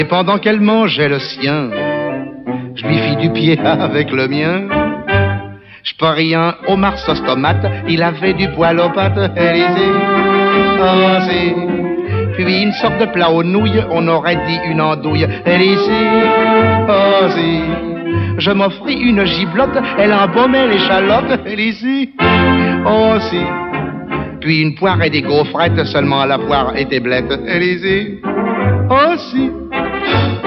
Et pendant qu'elle mangeait le sien, je lui fis du pied avec le mien. Je parie un homard sauce tomate, il avait du poil aux pattes, Élysée. Oh si. Puis une sorte de plat aux nouilles, on aurait dit une andouille, Élysée. Oh si. Je m'offris une giblotte, elle embaumait l'échalote, Élysée. Oh si. Puis une poire et des gaufrettes, seulement la poire était blette, Élysée. Oh si.